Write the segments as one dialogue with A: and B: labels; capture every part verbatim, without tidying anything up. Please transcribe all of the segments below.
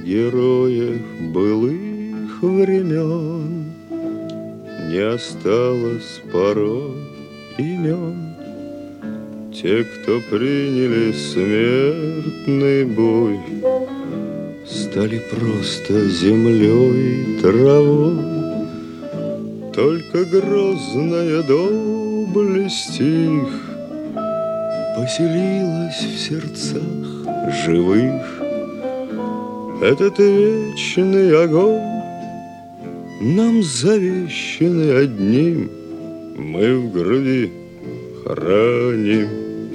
A: героях былых времен не осталось порой имен. Те, кто приняли смертный бой, стали просто землей и травой. Только грозная доблесть их поселилась в сердцах живых. Этот вечный огонь нам завещанный одним мы в груди храним.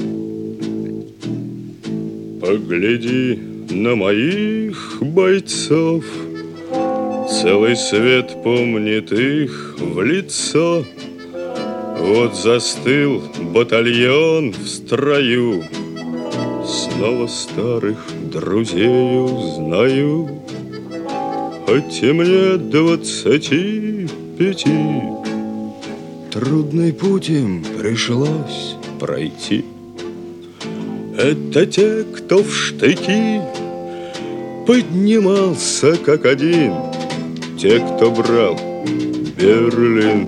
A: Погляди на моих бойцов, целый свет помнит их в лицо. Вот застыл батальон в строю, снова старых друзей узнаю. Хоть и мне двадцати пяти, трудный путь им пришлось пройти. Это те, кто в штыки поднимался как один, те, кто брал Берлин.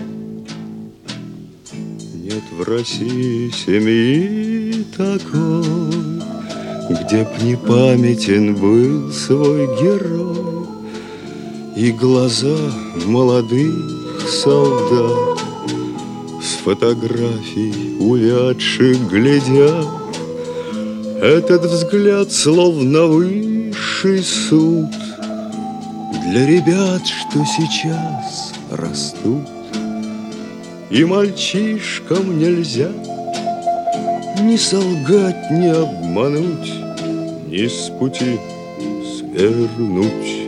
A: Нет в России семьи такой, где б не памятен был свой герой. И глаза молодых солдат с фотографий увядших глядят. Этот взгляд словно высший суд для ребят, что сейчас растут. И мальчишкам нельзя ни солгать, ни обмануть, ни с пути свернуть.